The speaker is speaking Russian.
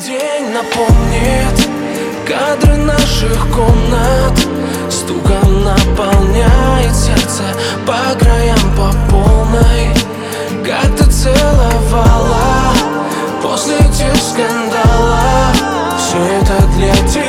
день напомнит кадры наших комнат, стуком наполняет сердце по краям по полной. Как ты целовала после тех скандалов, все это для тебя.